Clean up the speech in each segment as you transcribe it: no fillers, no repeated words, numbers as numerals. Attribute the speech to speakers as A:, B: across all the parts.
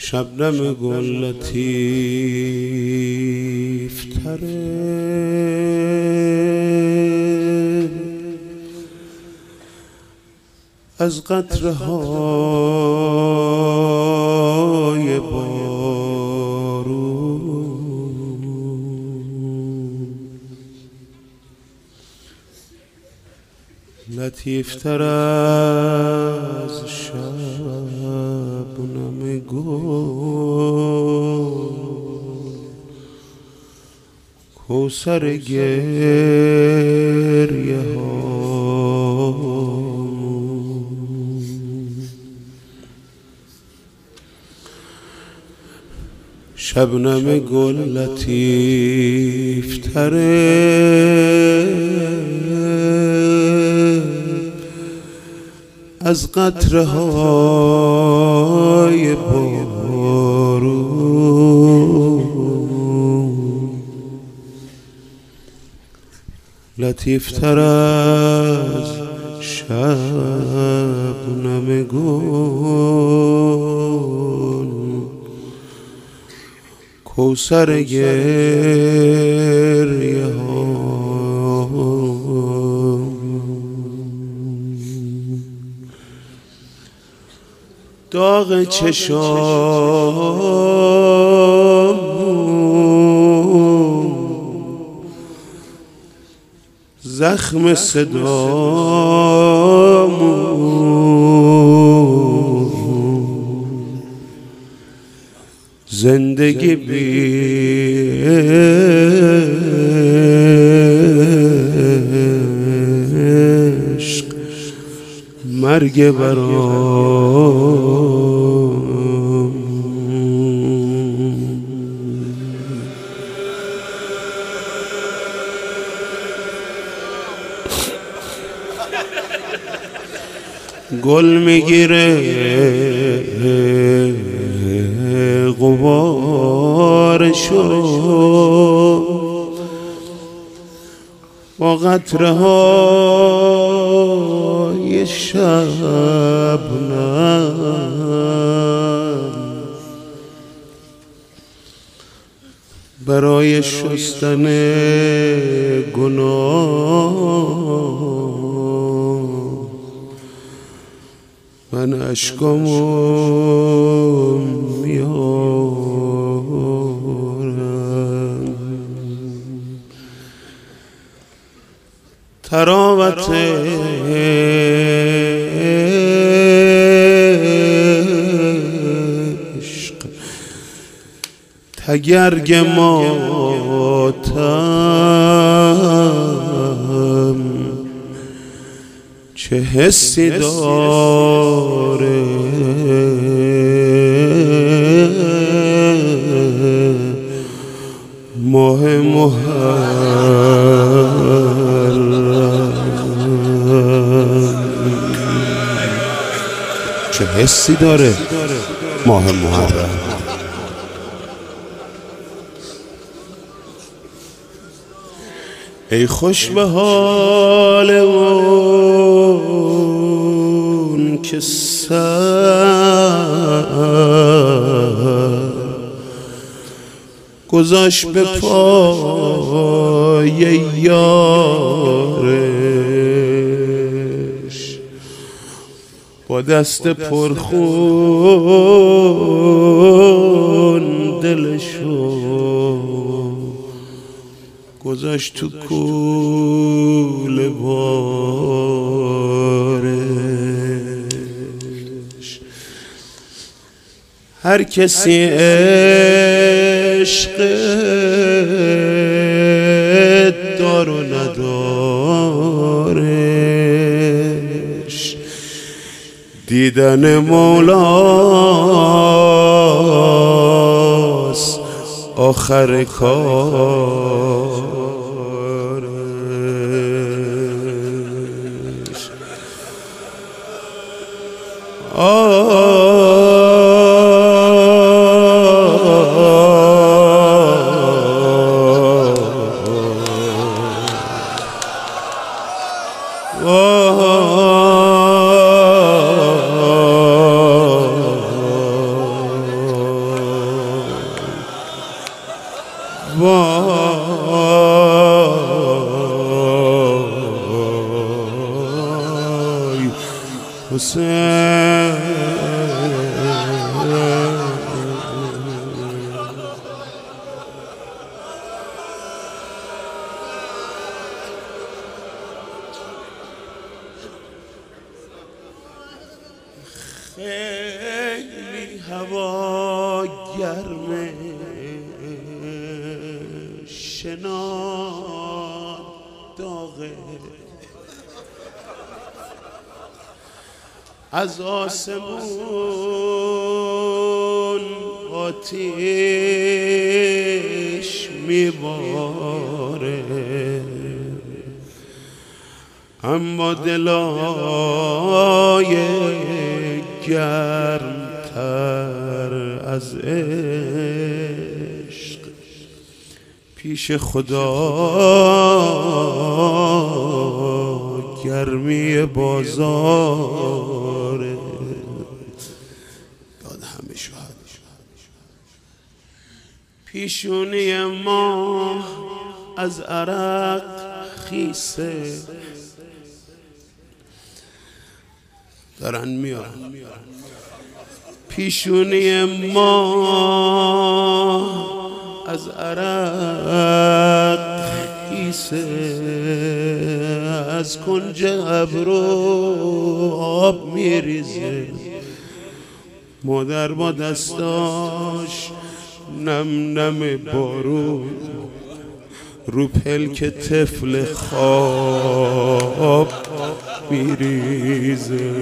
A: شبنم گل لطیف تره از قطره های بارون، لطیف تر از شبنم گل، کوثر گریه ها. شبنم گل لطیف تره از قطره های بارون، لطیف تر از شبنم گل، کوثر گریه ها. داغ چشام زخم صدامون، زندگی بی عشق، مرگ برام. گل میگیره غبارشو با قطره های شبنم، برای شستن گناه من اشکامو میارم. تراوت عشق، تگرگ ماتم، چه حسی داره ماه محرم، چه حسی داره ماه محرم. ای خوش به حال اون که سر گذاشت به پای یارش، با دست پرخون دلشو گذاشت تو کوله بارش. هر کسی عشق دار و ندارش، دیدن مولاست آخر کارش. خیلی هوا گرمه، شنا داغه، از آسمون آتیش میباره، اما دلای گرمتر از عشق پیش خدا گرمی بازاره. داد همه شهد پیشونی ما از عرق خیسه، دارن میارن پیشونی ما از عرق خیسه، از کنج ابرو آب میریزه، مادر با دستاش نم نم بارون رو پلک طفل خواب میریزه.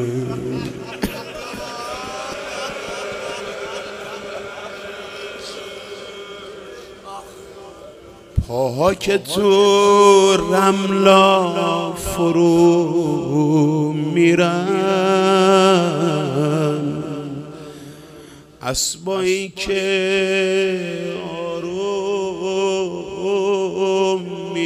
A: پاها که تو رملا فرو میرن، اسبایی که آروم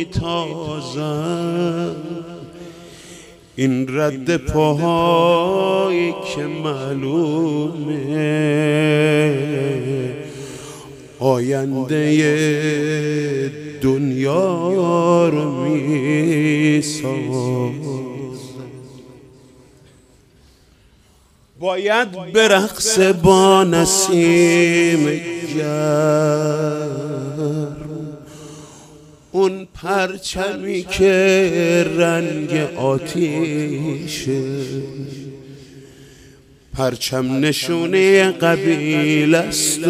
A: میتازن، این رد پاهایی که معلومه آینده دنیا رو میسازن. باید برقص با نسیم گرم، اون پرچمی که رنگ آتیشه، پرچم نشونه قبیله است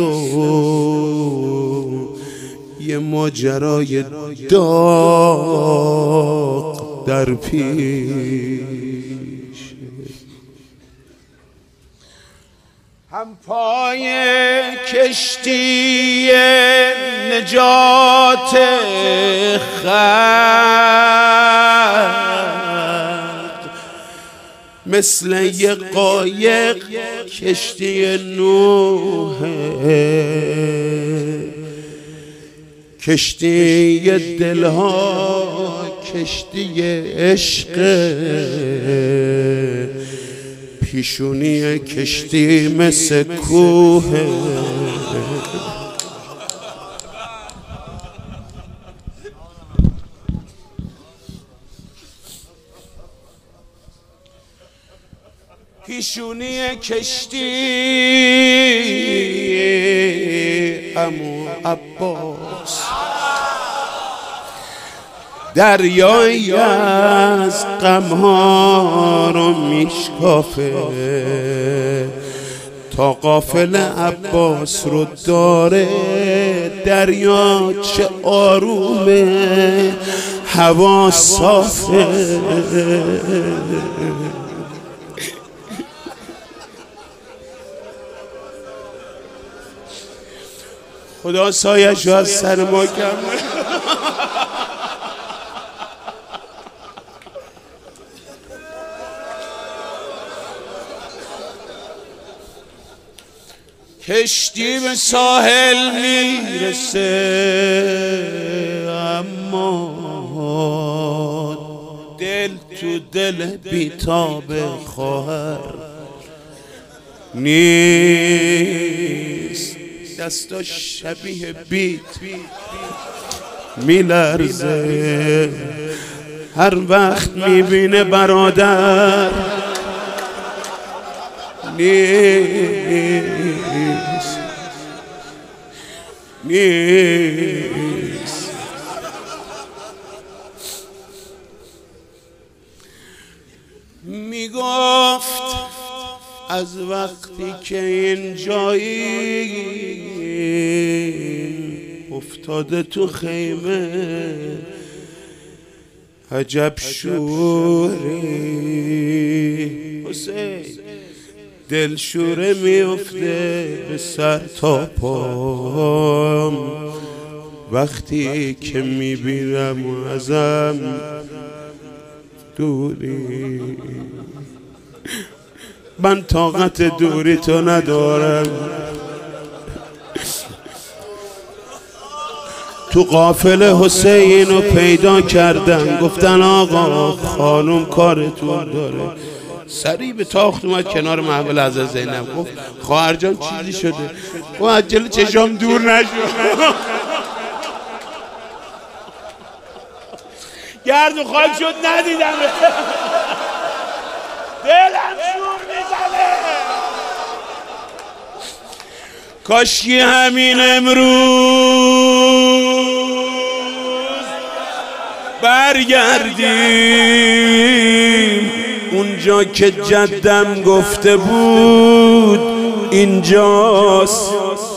A: و یه ماجرای داغ در پیش. هم پای کشتی نجات خلق، مثل یه قایق کشتی نوحه، کشتی دلها کشتی عشق، پیشونی کشتی مثل کوه. پیشونی کشتی عمو عباس، دریایی از غمها رو میشکافه، تا قافل عباس رو داره. دریا چه آرومه، هوا صافه، خدا سایش رو از سر ما کم. کشتی به ساحل میرسه، اما دل تو دل بیتاب خواهر نیست. دستاش شبیه بیت میلرزه هر وقت میبینه برادر نیست. میگفت از وقتی که این جایی افتاده تو خیمه عجب شوری حسین دل شوره میفته به سر تا پام وقتی که میبینم ازم دوری من طاقت دوری تو ندارم تو قافله حسین رو پیدا کردن گفتن آقا خانم کارتون داره سریع به تاخت اومد کنار محول حضرت زینب گفت خواهر جان چیزی شده و از جلوی چشام دور نشو گرد و خاک شد ندیدم دلم شور میزنه کاشکی همین امروز برگردیم اونجا که جدم گفته بود اینجاست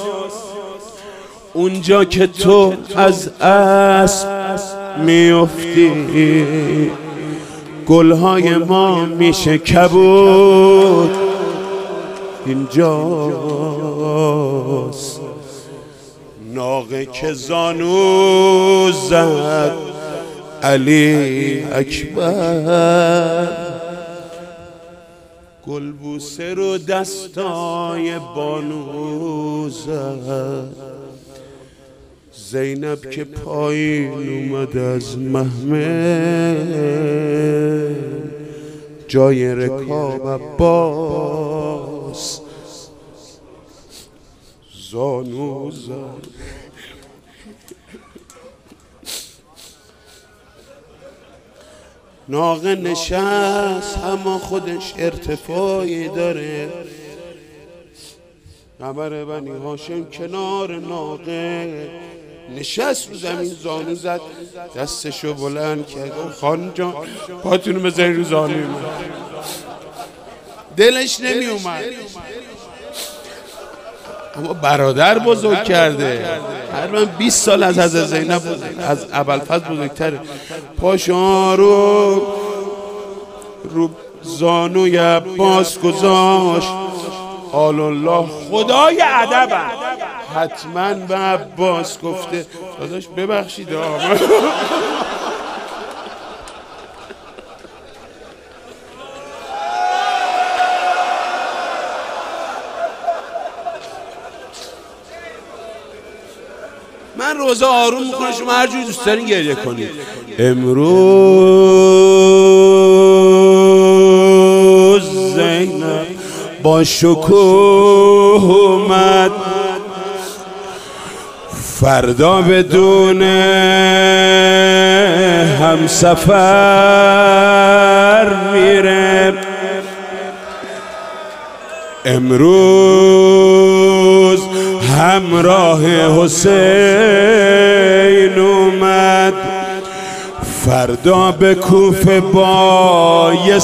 A: اونجا که تو از اسب میفتی گلهای ما میشه کبود اینجاست ناقه که زانو زد علی اکبر گلبوسه رو دستای بانو زد زینب که پایین اومد از محمل جای رکاب عباس زانو زد ناقه نشست اما خودش ارتفاعی داره قمر بنی هاشم کنار ناقه نشست رو زمین زانو زد دستشو بلند کرد خانم جان پاتونو بزنی رو زانوی من دلش نمی اومد اما برادر بزرگ کرده تقریبا 20 سال از حضرت زینب از ابوالفضل بزرگتره پاشو رو زانوی عباس گذاشت آل الله خدای ادب حتما به عباس گفته داداش ببخشید من روزه آروم میکنه شما هر جوری دوست دارین گریه کنید امروز زینب با شکوه اومد فردا بدون همسفر میره امروز همراه حسین اومد فردا به کوفه با یه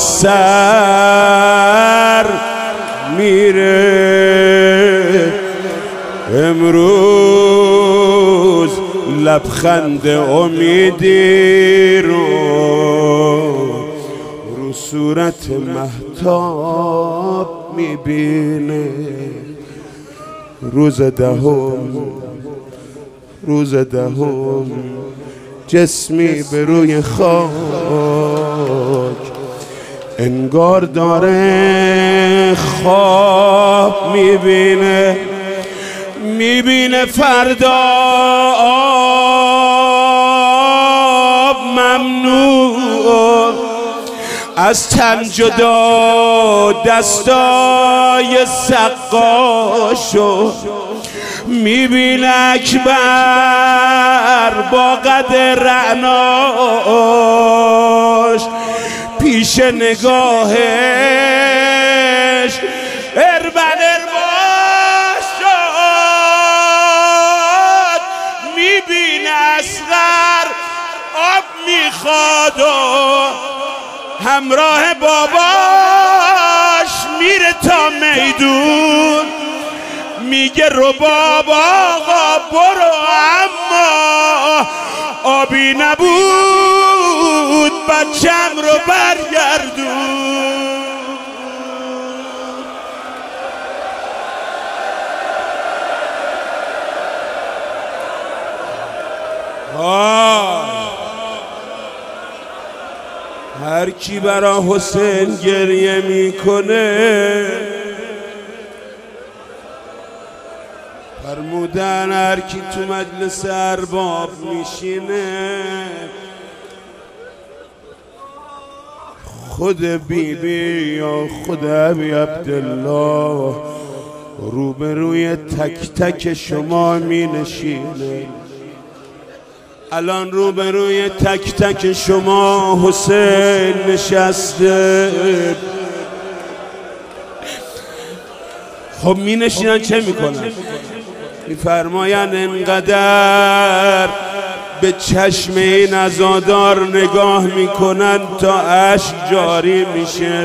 A: سر میره امروز لبخند امیدی رو صورت مهتاب میبینه روز دهم جسمی به روی خاک انگار داره خواب میبینه فردا آب ممنوع از تن جدا دستای سقاشو میبینه اکبر با قد رعناش پیش نگاهش اربن شد میبینه اصغر آب میخواد و همراه باباش میره تا میدون میگه رباب آقا برو، اما آبی نبود بچم رو برگردون. هر کی برا حسین گریه میکنه فرمودن هر کی تو مجلس ارباب میشینه خود بیبی یا خود ابی عبدالله روبروی تک تک شما می نشینه. الان روبروی تک تک شما حسین نشسته. خب می نشینن چه می کنن؟ می فرماین انقدر به چشم این عزادار نگاه می کنن تا اشک جاری میشه.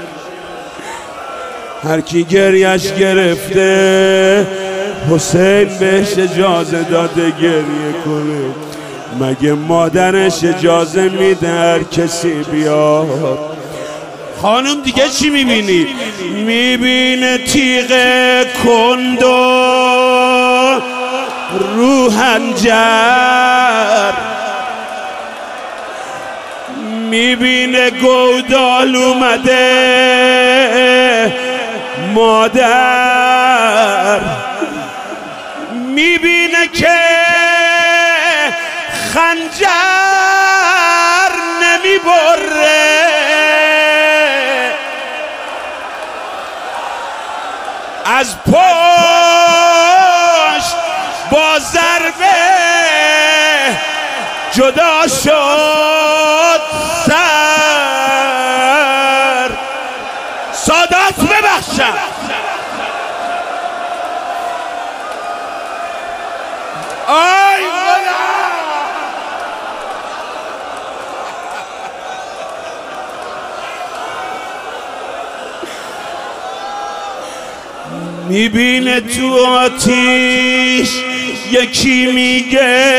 A: هر کی گریش گرفته حسین بهش اجازه داده گریه کنه. مگه مادرش اجازه میده هر کسی بیاد؟ خانم دیگه چی میبینی؟ میبینه تیغ کند و رو حنجر، میبینه گودال اومده مادر، میبینه که خنجر نمیبره، از پشت با ضربه جدا شد سر. سادات ببخشم آی خدا. میبینه تو آتیش یکی میگه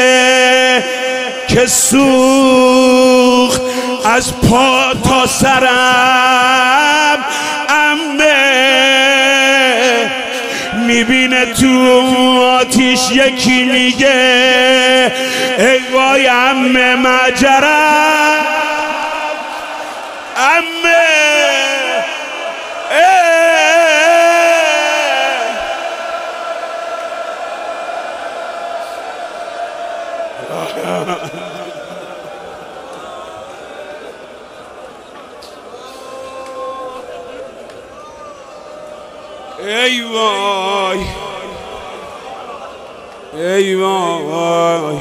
A: که سوخت از پا تا سرم عمه. میبینه تو آتیش یکی میگه ای وای عمه مجرم عمه. ای وای ای وای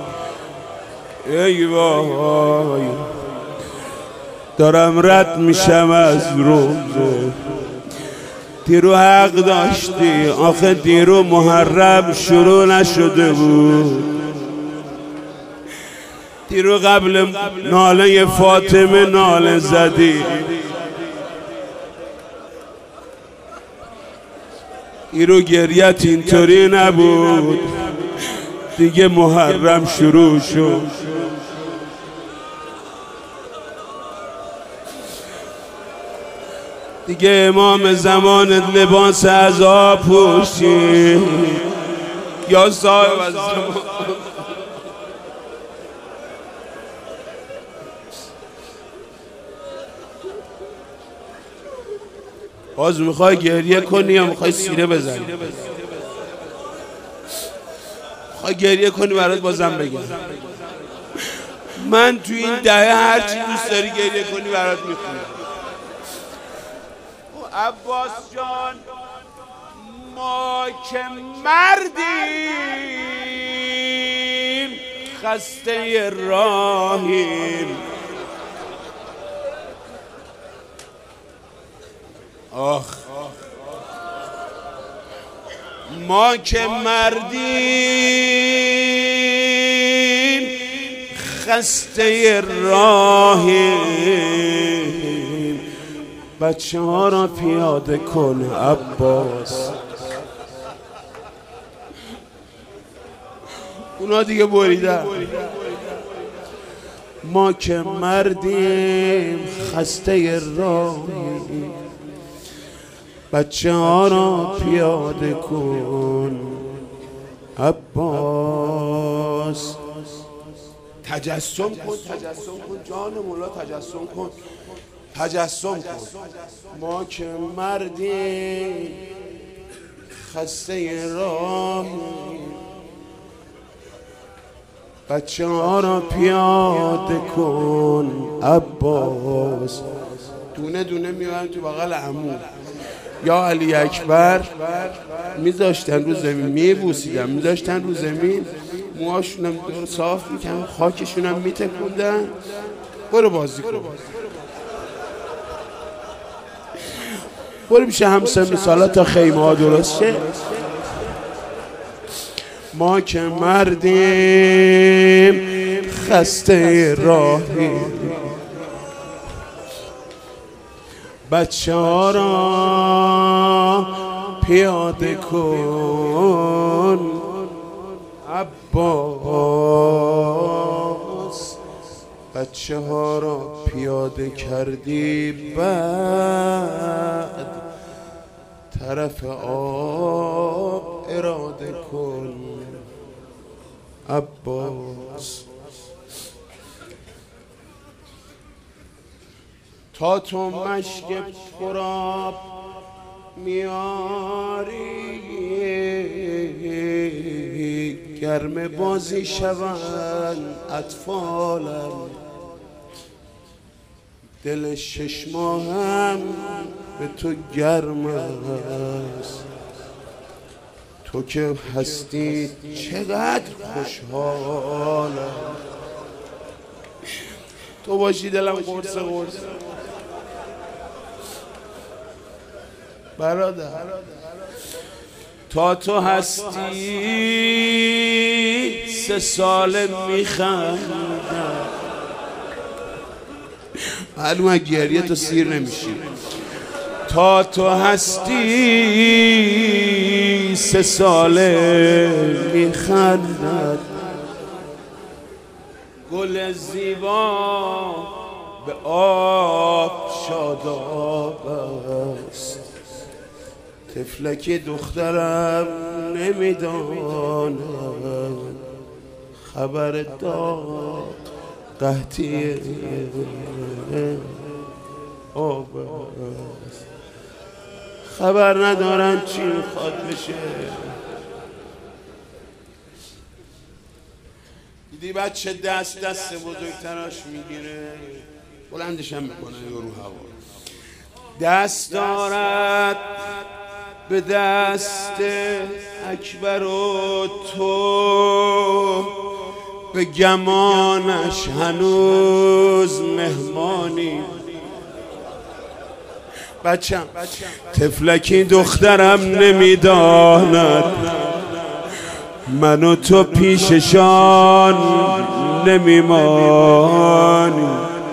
A: ای وای، دارم رد میشم از روزه. دیرو حق داشتی، آخه دیرو محرم شروع نشده بود. دیرو قبل ناله فاطمه ناله زدی، دیرو گریت اینطوری نبود، دیگه محرم شروع شد. دیگه امام زمان لباس عزا پوشید یا صاحب از زمان. باز میخوای گریه کنی یا میخوای سیره بزنی؟ میخوای گریه کنی برات بازم بگم من تو این دهه هرچی دوست داری گریه کنی برات میخونم. عباس جان ما که مردیم خسته راهیم، آخ ما که مردیم خسته راهیم. بچه ها را پیاده کن عباس. اونا دیگه بریدن. ما که مردیم خسته راهیم، بچه ها را پیاده کن عباس. تجسم کن، تجسم کن جان مولا، تجسم کن، تجسم کن. ما که مردیم خسته راهیم، بچه ها را پیاده کن عباس. دونه دونه میبرن تو بغل عمو یا علی اکبر، میذاشتن رو زمین، میبوسیدن، میذاشتن رو زمین، موهاشونم دور صاف میکنن، خاکشونم میتکوندن. برو بازی کن، برو میشه همسن سالا تا خیمه ها درست شه. ما که مردیم خسته راهیم، بچه ها را پیاده کن عباس. بچه ها را پیاده کردی بعد طرف آب اراده کن عباس. تا تو مشک پراب میاری گرم بازی شوند اطفالم، دل 6 ماهم به تو گرم است. تو که هستی چقدر خوشحالم، تو باشی دلم قرصه قرصه. برادر تا تو هستی 3 ساله میخندم، معلومه گریه تو سیر نمیشی. تا تو هستی 3 ساله میخندد، گل زیبا به آب شاداب است. طفلک دخترم نمیداند خبر داد قحطی آب است. خبر ندارن چی میخواد بشه. دیدی بچه دست بزرگتراش میگیره، بلندش هم میکنه رو هوا، دست دارد به دست اکبر و تو به گمانش هنوز مهمانی. بچم طفلکی دخترم نمیداند من و تو پیششان نمیمانی.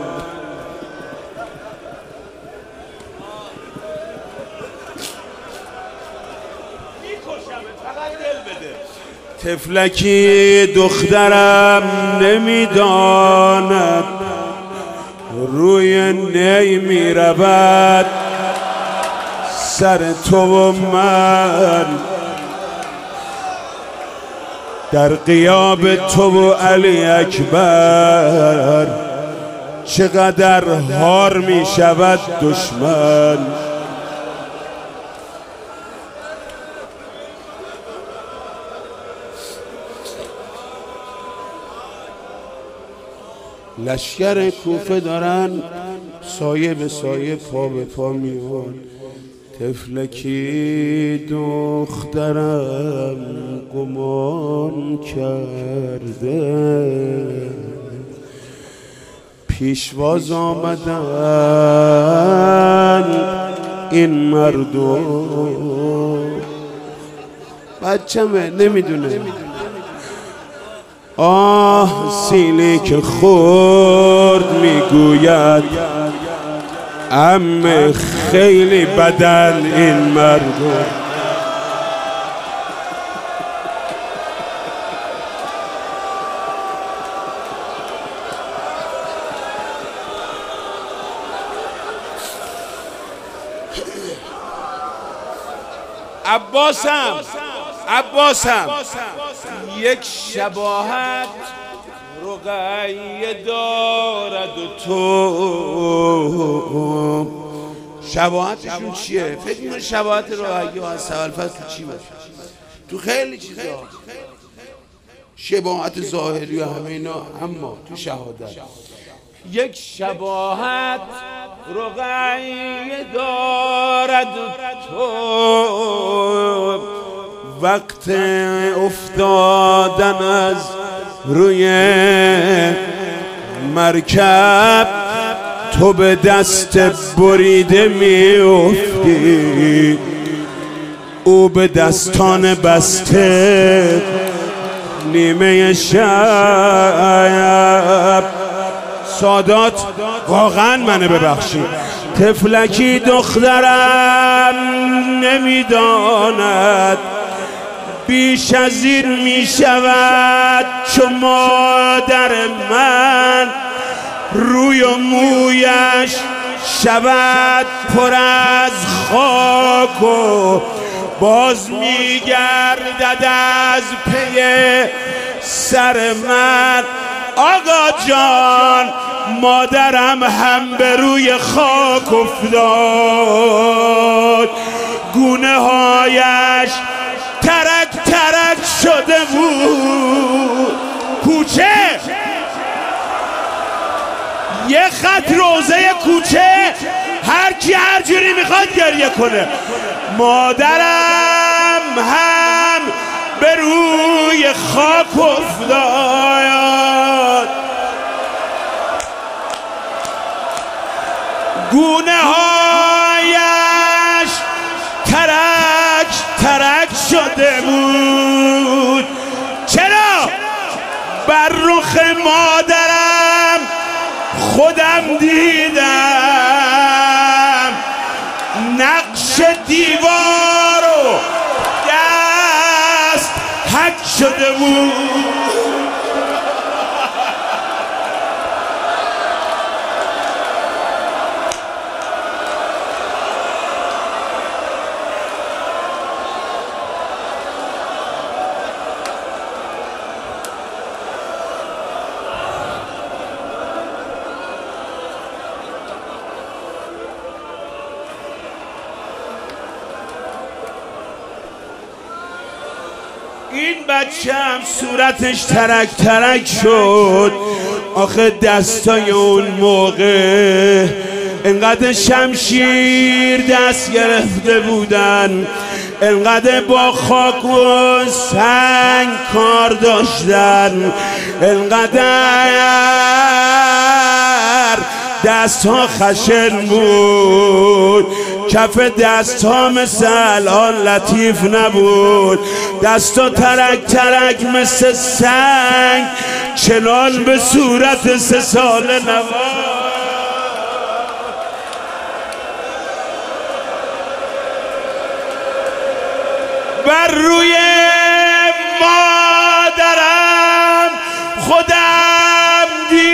A: طفلکی دخترم نمیداند روی نی میرود سر تو و من، در غیاب تو و علی اکبر چقدر هار می شود دشمن. لشکر کوفه دارن سایه به سایه پا به پا میان. طفلکی دخترم گمان کرده پیشواز آمدن این مردم. بچه‌مه نمیدونه آه سینه که خورد میگوید عمه خیلی بدن این مردم. عباسم یک شباهت رقیه دارد و تو شباهتشون چیه؟ فکر می‌کنی شباهت رقیه و از اولفصل تو چی باشه؟ تو خیلی چیزا شباهت ظاهری و همه اینا، اما تو شهادت یک شباهت رقیه دارد تو وقت افتادن از روی مرکب تو به دست بریده میافتی، او به دستان بسته نیمه شب. سادات واقعا منو ببخشید، طفلکی دخترم نمیداند بیش از این میشود، چون مادر من روی و مویش شود پر از خاک و باز میگردد از پی سر من. آقا جان مادرم هم به روی خاک افتاد، گونه هایش ترک ترک شده بود. کوچه یه خط روزه کوچه، هر کی هر جوری میخواد گریه کنه. مادرم هم به روی خاک افتاد، گونه هایش ترک ترک شده بود. چرا؟ بر رخ مادرم خودم دیدم، نقش دیوار و دست حک شده بود. این بچه هم صورتش ترک ترک شد. آخه دستای اون موقع انقدر شمشیر دست گرفته بودن، انقدر با خاک و سنگ کار داشتن، انقدر دست ها خشن بود، کف دست ها مثل الان لطیف نبود، دست ها ترک ترک مثل سنگ، چنان به صورت 3 ساله نوار. بر روی مادرم خودم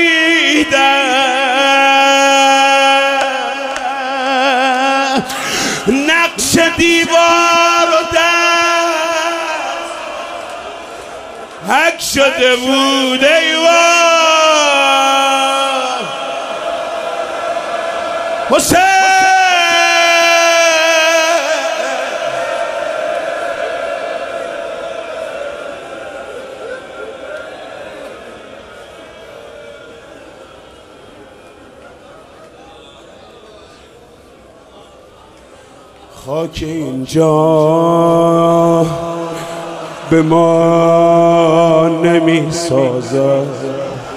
A: دیدم، نقش دیوار و دست حک شده بود. ایوان حسین خاک اینجا به ما نمی سازد،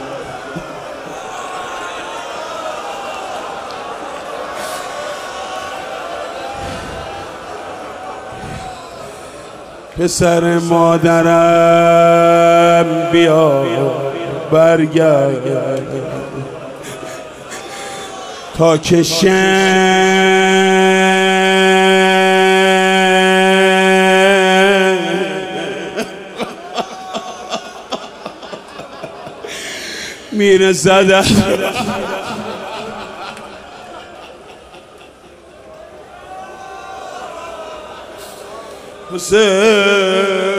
A: پسر مادرم بیا برگرد، تا که میره زدن حسین